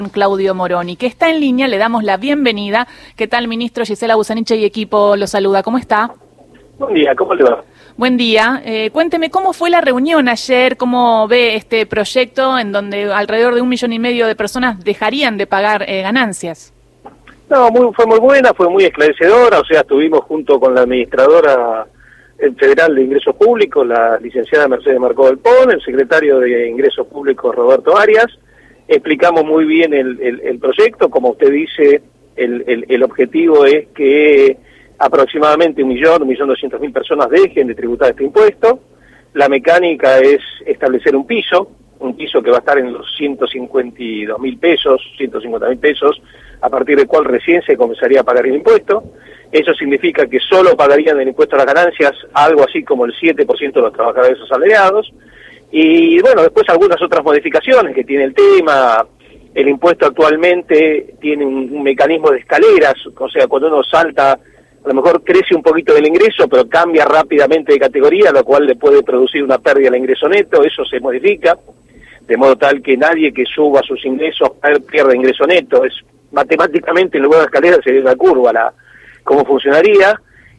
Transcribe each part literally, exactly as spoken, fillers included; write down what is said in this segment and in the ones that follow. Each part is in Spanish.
Claudio Moroni, que está en línea. Le damos la bienvenida. ¿Qué tal, ministro? Gisela Busaniche y equipo lo saluda. ¿Cómo está? Buen día, ¿cómo le va? Buen día. Eh, cuénteme, ¿cómo fue la reunión ayer? ¿Cómo ve este proyecto en donde alrededor de un millón y medio de personas dejarían de pagar eh, ganancias? No, muy, fue muy buena, fue muy esclarecedora. O sea, estuvimos junto con la administradora federal de Ingresos Públicos, la licenciada Mercedes Marcó del Pon, el secretario de Ingresos Públicos, Roberto Arias. Explicamos muy bien el, el, el proyecto. Como usted dice, el, el, el objetivo es que aproximadamente un millón, un millón doscientos mil personas dejen de tributar este impuesto. La mecánica es establecer un piso, un piso que va a estar en los ciento cincuenta y dos mil pesos, ciento cincuenta mil pesos, a partir del cual recién se comenzaría a pagar el impuesto. Eso significa que solo pagarían el impuesto a las ganancias algo así como el siete por ciento de los trabajadores asalariados. Y bueno, después algunas otras modificaciones que tiene el tema. El impuesto actualmente tiene un, un mecanismo de escaleras, o sea, cuando uno salta, a lo mejor crece un poquito el ingreso, pero cambia rápidamente de categoría, lo cual le puede producir una pérdida al ingreso neto. Eso se modifica, de modo tal que nadie que suba sus ingresos pierda ingreso neto. Es matemáticamente, en lugar de escalera sería una curva la cómo funcionaría,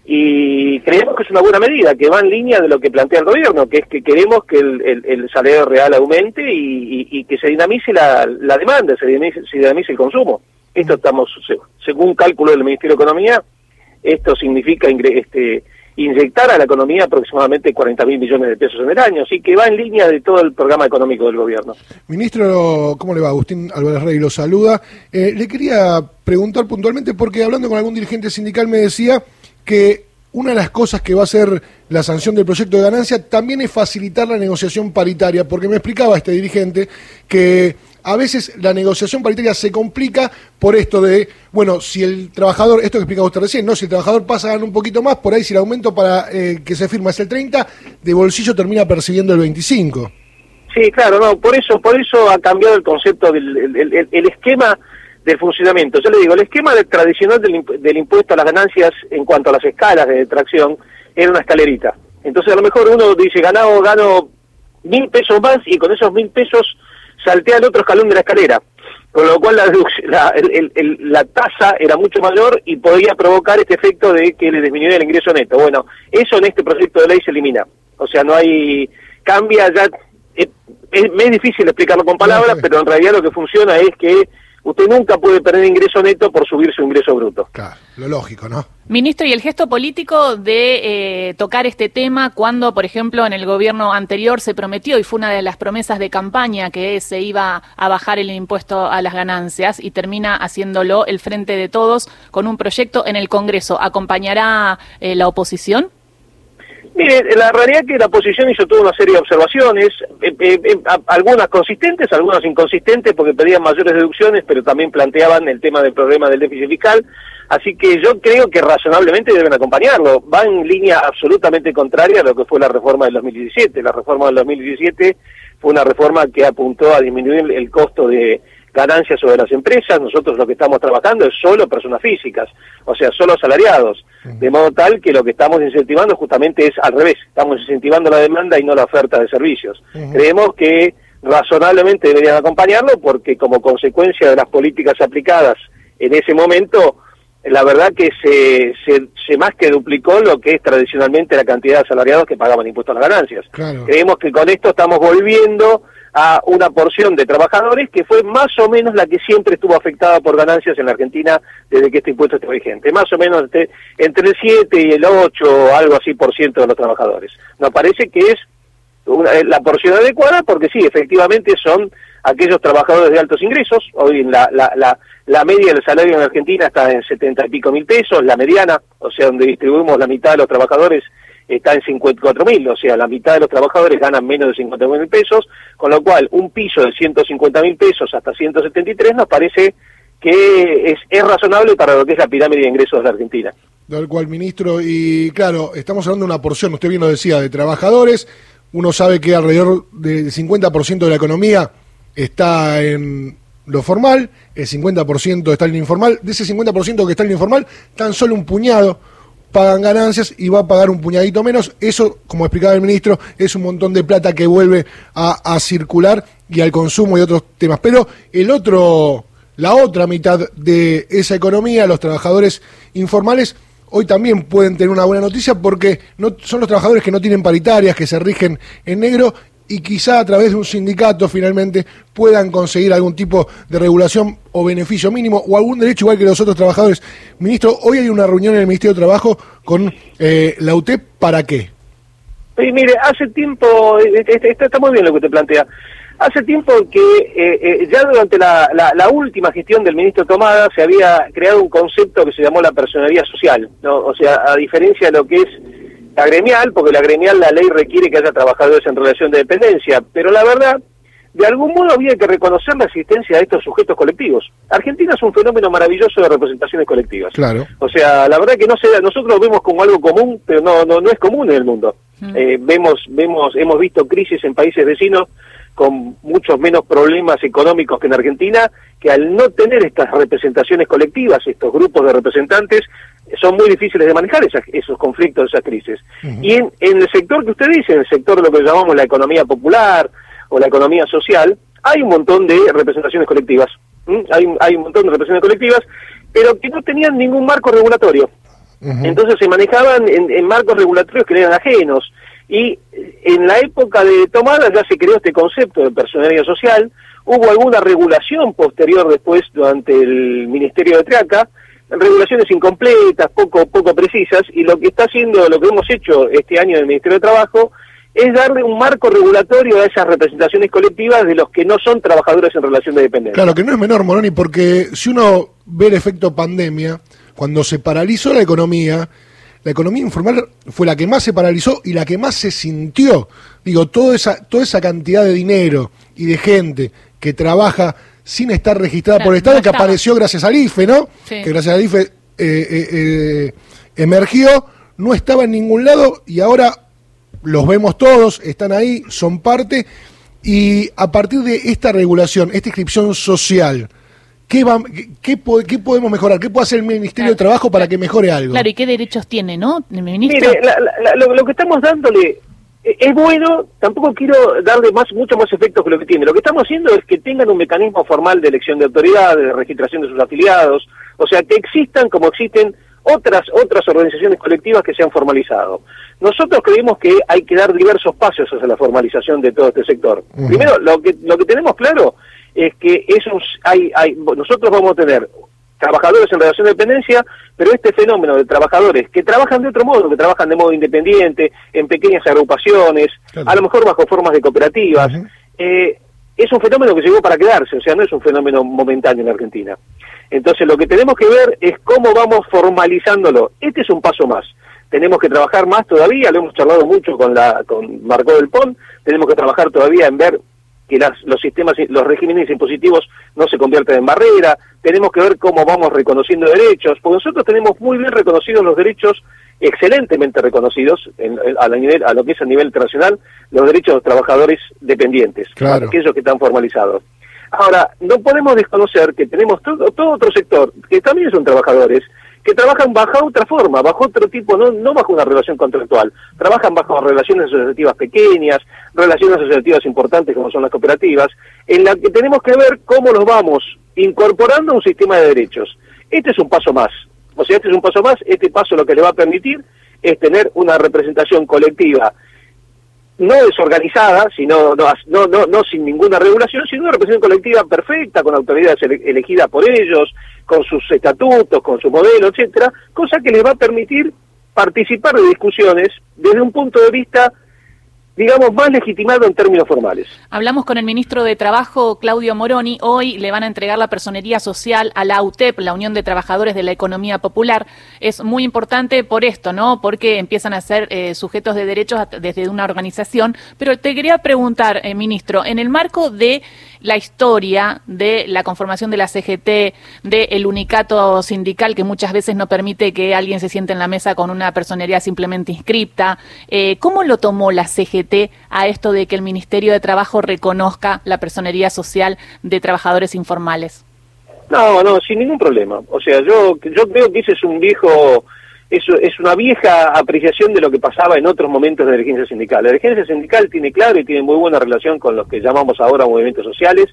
y creemos que es una buena medida, que va en línea de lo que plantea el gobierno, que es que queremos que el, el, el salario real aumente y, y, y que se dinamice la, la demanda, se dinamice, se dinamice el consumo. Esto estamos, según cálculo del Ministerio de Economía, esto significa este, inyectar a la economía aproximadamente cuarenta mil millones de pesos en el año, así que va en línea de todo el programa económico del gobierno. Ministro, ¿cómo le va? Agustín Álvarez Rey lo saluda. Eh, le quería preguntar puntualmente, porque hablando con algún dirigente sindical me decía que una de las cosas que va a ser la sanción del proyecto de ganancia también es facilitar la negociación paritaria, porque me explicaba este dirigente que a veces la negociación paritaria se complica por esto de, bueno, si el trabajador, esto que explicaba usted recién, ¿no? Si el trabajador pasa a ganar un poquito más, por ahí si el aumento para eh, que se firma es el treinta, de bolsillo termina percibiendo el veinticinco. Sí, claro, no, por eso, por eso ha cambiado el concepto del el, el, el esquema del funcionamiento. Yo le digo, el esquema del tradicional del, impu del impuesto a las ganancias en cuanto a las escalas de detracción era una escalerita. Entonces a lo mejor uno dice, ganado, gano mil pesos más y con esos mil pesos saltea al otro escalón de la escalera, con lo cual la, la, el, el, la tasa era mucho mayor y podía provocar este efecto de que le disminuyera el ingreso neto. Bueno, eso en este proyecto de ley se elimina. O sea, no hay, cambia ya, es, es, es difícil explicarlo con palabras, pero en realidad lo que funciona es que usted nunca puede perder ingreso neto por subir su ingreso bruto. Claro, lo lógico, ¿no? Ministro, ¿y el gesto político de eh, tocar este tema cuando, por ejemplo, en el gobierno anterior se prometió, y fue una de las promesas de campaña, que se iba a bajar el impuesto a las ganancias, y termina haciéndolo el Frente de Todos con un proyecto en el Congreso? ¿Acompañará eh, la oposición? Mire, la realidad es que la oposición hizo toda una serie de observaciones, eh, eh, eh, algunas consistentes, algunas inconsistentes, porque pedían mayores deducciones, pero también planteaban el tema del problema del déficit fiscal, así que yo creo que razonablemente deben acompañarlo. Va en línea absolutamente contraria a lo que fue la reforma del dos mil diecisiete. La reforma del dos mil diecisiete fue una reforma que apuntó a disminuir el costo de ganancias sobre las empresas. Nosotros lo que estamos trabajando es solo personas físicas, o sea, solo asalariados, de modo tal que lo que estamos incentivando justamente es al revés, estamos incentivando la demanda y no la oferta de servicios. Uh-huh. Creemos que razonablemente deberían acompañarlo porque como consecuencia de las políticas aplicadas en ese momento, la verdad que se, se, se más que duplicó lo que es tradicionalmente la cantidad de asalariados que pagaban impuestos a las ganancias. Claro. Creemos que con esto estamos volviendo a una porción de trabajadores que fue más o menos la que siempre estuvo afectada por ganancias en la Argentina desde que este impuesto está vigente, más o menos entre, entre el siete y el ocho, algo así por ciento de los trabajadores. Nos parece que es una, la porción adecuada porque sí, efectivamente son aquellos trabajadores de altos ingresos. Hoy en la, la, la, la media del salario en Argentina está en setenta y pico mil pesos, la mediana, o sea, donde distribuimos la mitad de los trabajadores, está en cincuenta y cuatro mil, o sea, la mitad de los trabajadores ganan menos de cincuenta mil pesos, con lo cual un piso de ciento cincuenta mil pesos hasta ciento setenta y tres nos parece que es, es razonable para lo que es la pirámide de ingresos de la Argentina. Tal cual, ministro, y claro, estamos hablando de una porción, usted bien lo decía, de trabajadores. Uno sabe que alrededor del cincuenta por ciento de la economía está en lo formal, el cincuenta por ciento está en lo informal. De ese cincuenta por ciento que está en lo informal, tan solo un puñado pagan ganancias y va a pagar un puñadito menos. Eso, como explicaba el ministro, es un montón de plata que vuelve a, a circular y al consumo y otros temas. Pero el otro la otra mitad de esa economía, los trabajadores informales, hoy también pueden tener una buena noticia porque no son los trabajadores que no tienen paritarias, que se rigen en negro y quizá a través de un sindicato finalmente puedan conseguir algún tipo de regulación o beneficio mínimo o algún derecho igual que los otros trabajadores. Ministro, hoy hay una reunión en el Ministerio de Trabajo con eh, la U T E P, ¿para qué? Sí, mire, hace tiempo, está, está muy bien lo que usted plantea, hace tiempo que eh, eh, ya durante la, la, la última gestión del ministro Tomada se había creado un concepto que se llamó la personería social, ¿no? O sea, a diferencia de lo que es la gremial, porque la gremial, la ley requiere que haya trabajadores en relación de dependencia, pero la verdad, de algún modo había que reconocer la existencia de estos sujetos colectivos. Argentina es un fenómeno maravilloso de representaciones colectivas. Claro. O sea, la verdad que no se, nosotros lo vemos como algo común, pero no, no, no es común en el mundo. Mm. Eh, vemos, vemos, hemos visto crisis en países vecinos con muchos menos problemas económicos que en Argentina, que al no tener estas representaciones colectivas, estos grupos de representantes, son muy difíciles de manejar esas, esos conflictos, esas crisis. Uh-huh. Y en, en el sector que usted dice, en el sector de lo que llamamos la economía popular o la economía social, hay un montón de representaciones colectivas. ¿Mm? Hay, hay un montón de representaciones colectivas, pero que no tenían ningún marco regulatorio. Uh-huh. Entonces se manejaban en, en marcos regulatorios que eran ajenos. Y en la época de Tomada ya se creó este concepto de personería social, hubo alguna regulación posterior después durante el Ministerio de Triaca, regulaciones incompletas, poco poco precisas, y lo que está haciendo, lo que hemos hecho este año en el Ministerio de Trabajo, es darle un marco regulatorio a esas representaciones colectivas de los que no son trabajadores en relación de dependencia. Claro, que no es menor, Moroni, porque si uno ve el efecto pandemia, cuando se paralizó la economía, la economía informal fue la que más se paralizó y la que más se sintió. Digo, toda esa, toda esa cantidad de dinero y de gente que trabaja sin estar registrada claro, por el Estado, no que apareció gracias al I F E, ¿no? Sí. Que gracias al I F E eh, eh, eh, emergió, no estaba en ningún lado y ahora los vemos todos, están ahí, son parte, y a partir de esta regulación, esta inscripción social, ¿Qué, va, qué, qué podemos mejorar? ¿Qué puede hacer el Ministerio claro, de Trabajo para que mejore algo? Claro, ¿y qué derechos tiene, no, el ministro? Mire, la, la, lo, lo que estamos dándole es bueno, tampoco quiero darle más mucho más efectos que lo que tiene. Lo que estamos haciendo es que tengan un mecanismo formal de elección de autoridades, de registración de sus afiliados, o sea, que existan como existen otras otras organizaciones colectivas que se han formalizado. Nosotros creemos que hay que dar diversos pasos hacia la formalización de todo este sector. Uh-huh. Primero, lo que lo que tenemos claro es que esos hay, hay nosotros vamos a tener trabajadores en relación de dependencia, pero este fenómeno de trabajadores que trabajan de otro modo, que trabajan de modo independiente, en pequeñas agrupaciones, claro, a lo mejor bajo formas de cooperativas, uh-huh, eh, es un fenómeno que llegó para quedarse, o sea, no es un fenómeno momentáneo en Argentina. Entonces lo que tenemos que ver es cómo vamos formalizándolo. Este es un paso más. Tenemos que trabajar más todavía, lo hemos charlado mucho con la con Marcó del Pon, tenemos que trabajar todavía en ver que las, los sistemas, los regímenes impositivos no se convierten en barrera, tenemos que ver cómo vamos reconociendo derechos, porque nosotros tenemos muy bien reconocidos los derechos, excelentemente reconocidos en, en, a, la nivel, a lo que es a nivel internacional, los derechos de los trabajadores dependientes, claro, aquellos que están formalizados. Ahora, no podemos desconocer que tenemos todo, todo otro sector, que también son trabajadores, que trabajan bajo otra forma, bajo otro tipo, no, no bajo una relación contractual, trabajan bajo relaciones asociativas pequeñas, relaciones asociativas importantes como son las cooperativas, en la que tenemos que ver cómo los vamos incorporando a un sistema de derechos. Este es un paso más, o sea, este es un paso más, este paso lo que le va a permitir es tener una representación colectiva no desorganizada, sino no, no, no, no sin ninguna regulación, sino una representación colectiva perfecta, con autoridades ele elegidas por ellos, con sus estatutos, con su modelo, etcétera, cosa que les va a permitir participar de discusiones desde un punto de vista, digamos, más legitimado en términos formales. Hablamos con el ministro de Trabajo, Claudio Moroni. Hoy le van a entregar la personería social a la U T E P, la Unión de Trabajadores de la Economía Popular. Es muy importante por esto, ¿no? Porque empiezan a ser eh, sujetos de derechos desde una organización. Pero te quería preguntar, eh, ministro, en el marco de la historia de la conformación de la C G T, del unicato sindical que muchas veces no permite que alguien se siente en la mesa con una personería simplemente inscripta, eh, ¿cómo lo tomó la C G T a esto de que el Ministerio de Trabajo reconozca la personería social de trabajadores informales? No, no, sin ningún problema. O sea, yo yo creo que ese es un viejo, eso es una vieja apreciación de lo que pasaba en otros momentos de la dirigencia sindical. La dirigencia sindical tiene claro y tiene muy buena relación con los que llamamos ahora movimientos sociales.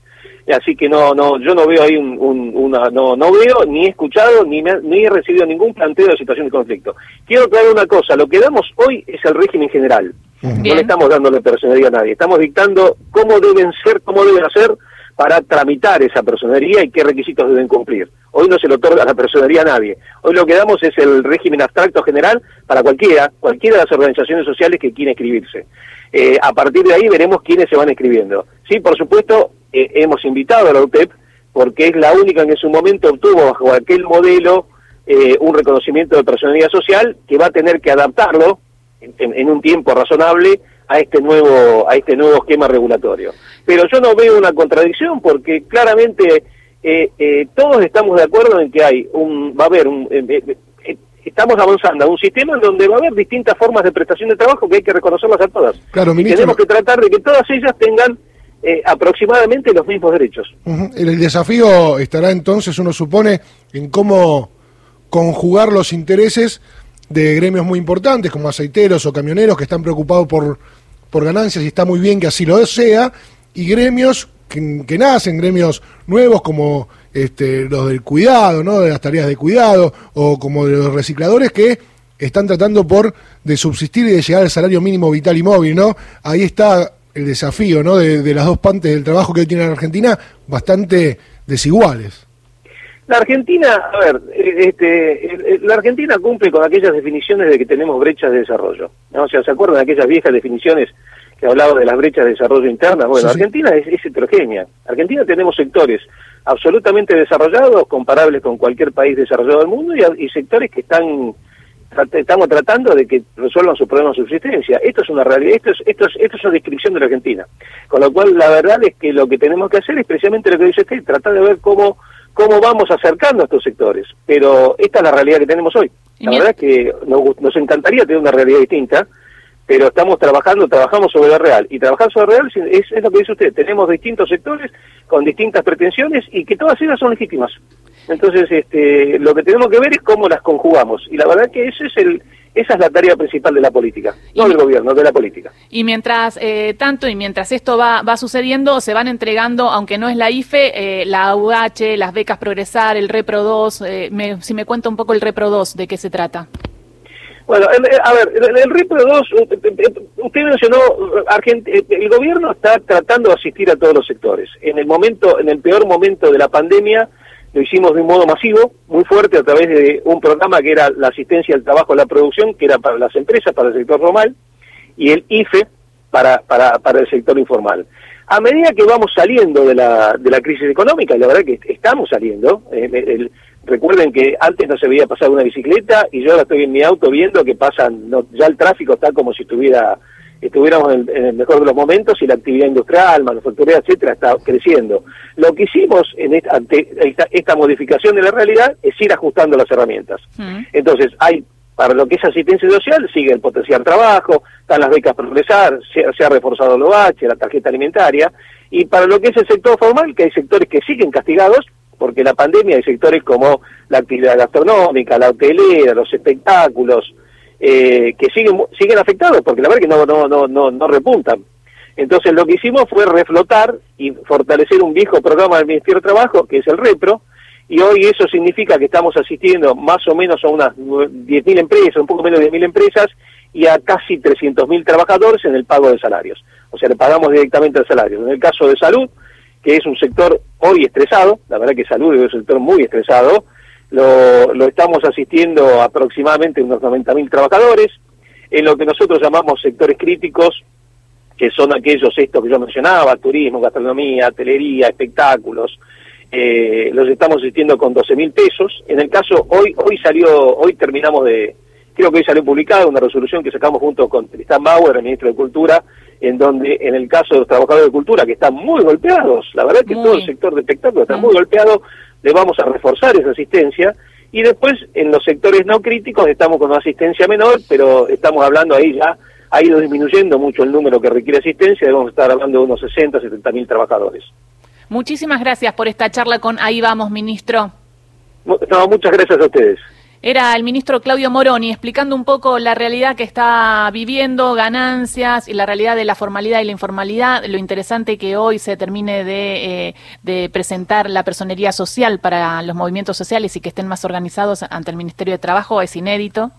así que no, no, yo no veo ahí un, un, una, no, no veo, ni he escuchado, ni, me, ni he recibido ningún planteo de situación de conflicto. Quiero aclarar una cosa, lo que damos hoy es el régimen general. Bien. No le estamos dando la personería a nadie, estamos dictando cómo deben ser, cómo deben hacer para tramitar esa personería y qué requisitos deben cumplir. Hoy no se le otorga la personería a nadie. Hoy lo que damos es el régimen abstracto general para cualquiera, cualquiera de las organizaciones sociales que quiera inscribirse. Eh, a partir de ahí veremos quiénes se van escribiendo. Sí, por supuesto, eh, hemos invitado a la U T E P porque es la única que en su momento obtuvo bajo aquel modelo eh, un reconocimiento de personalidad social que va a tener que adaptarlo en, en un tiempo razonable a este nuevo a este nuevo esquema regulatorio. Pero yo no veo una contradicción porque claramente eh, eh, todos estamos de acuerdo en que hay un va a haber un eh, eh, estamos avanzando a un sistema en donde va a haber distintas formas de prestación de trabajo que hay que reconocerlas a todas. Claro, ministro, y tenemos que tratar de que todas ellas tengan eh, aproximadamente los mismos derechos. Uh-huh. El desafío estará entonces, uno supone, en cómo conjugar los intereses de gremios muy importantes como aceiteros o camioneros que están preocupados por, por ganancias, y está muy bien que así lo sea, y gremios que, que nacen, gremios nuevos como este, los del cuidado, ¿no? De las tareas de cuidado, o como de los recicladores que están tratando por de subsistir y de llegar al salario mínimo vital y móvil, ¿no? Ahí está el desafío, ¿no? De, de las dos partes del trabajo que hoy tiene la Argentina, bastante desiguales. La Argentina, a ver, este, la Argentina cumple con aquellas definiciones de que tenemos brechas de desarrollo, ¿no? O sea, ¿se acuerdan de aquellas viejas definiciones que hablaba de las brechas de desarrollo internas? Bueno, sí, Argentina sí. es, es heterogénea. Argentina tenemos sectores absolutamente desarrollados, comparables con cualquier país desarrollado del mundo, y, y sectores que están estamos tratando de que resuelvan sus problemas de subsistencia. Esto es una realidad, esto es, esto es, esto es una descripción de la Argentina. Con lo cual, la verdad es que lo que tenemos que hacer es precisamente lo que dice usted, tratar de ver cómo cómo vamos acercando a estos sectores. Pero esta es la realidad que tenemos hoy. La verdad es que nos, nos encantaría tener una realidad distinta, pero estamos trabajando, trabajamos sobre la real. Y trabajar sobre la real es, es lo que dice usted. Tenemos distintos sectores con distintas pretensiones y que todas ellas son legítimas. Entonces, este, lo que tenemos que ver es cómo las conjugamos. Y la verdad que ese es el, esa es la tarea principal de la política, no del gobierno, de la política. Y mientras eh, tanto, y mientras esto va, va sucediendo, se van entregando, aunque no es la I F E, eh, la U H, las becas Progresar, el Repro dos. Eh, me, si me cuenta un poco el Repro dos, ¿de qué se trata? Bueno, el, a ver, el, el Repro dos, usted mencionó, Argent, el gobierno está tratando de asistir a todos los sectores. En el momento, en el peor momento de la pandemia, lo hicimos de un modo masivo, muy fuerte, a través de un programa que era la asistencia al trabajo, a la producción, que era para las empresas, para el sector formal, y el I F E para, para, para el sector informal. A medida que vamos saliendo de la, de la crisis económica, y la verdad que estamos saliendo, eh, el, recuerden que antes no se veía pasar una bicicleta, y yo ahora estoy en mi auto viendo que pasan, no, ya el tráfico está como si estuviera... estuviéramos en el, en el mejor de los momentos, y la actividad industrial, manufacturera, etcétera, está creciendo. Lo que hicimos en esta, ante esta, esta modificación de la realidad es ir ajustando las herramientas. Mm. Entonces, hay, para lo que es asistencia social, sigue el potenciar trabajo, están las becas Progresar, se, se ha reforzado el O H, la tarjeta alimentaria, y para lo que es el sector formal, que hay sectores que siguen castigados, porque la pandemia hay sectores como la actividad gastronómica, la hotelera, los espectáculos, Eh, que siguen siguen afectados, porque la verdad que no no no no no repuntan. Entonces lo que hicimos fue reflotar y fortalecer un viejo programa del Ministerio de Trabajo, que es el Repro, y hoy eso significa que estamos asistiendo más o menos a unas diez mil empresas, un poco menos de diez mil empresas, y a casi trescientos mil trabajadores en el pago de salarios. O sea, le pagamos directamente el salario. En el caso de salud, que es un sector hoy estresado, la verdad que salud es un sector muy estresado, Lo, lo estamos asistiendo aproximadamente unos noventa mil trabajadores, en lo que nosotros llamamos sectores críticos, que son aquellos estos que yo mencionaba, turismo, gastronomía, hotelería, espectáculos, eh, los estamos asistiendo con doce mil pesos. En el caso, hoy hoy salió, hoy terminamos de, creo que hoy salió publicada una resolución que sacamos junto con Tristán Bauer, el ministro de Cultura, en donde en el caso de los trabajadores de cultura, que están muy golpeados, la verdad que muy. todo el sector de espectáculos está muy golpeado, le vamos a reforzar esa asistencia, y después en los sectores no críticos estamos con una asistencia menor, pero estamos hablando ahí ya, ha ido disminuyendo mucho el número que requiere asistencia, debemos estar hablando de unos sesenta, setenta mil trabajadores. Muchísimas gracias por esta charla con Ahí Vamos, ministro. No, muchas gracias a ustedes. Era el ministro Claudio Moroni explicando un poco la realidad que está viviendo, ganancias y la realidad de la formalidad y la informalidad. Lo interesante que hoy se termine de, eh, de presentar la personería social para los movimientos sociales y que estén más organizados ante el Ministerio de Trabajo es inédito.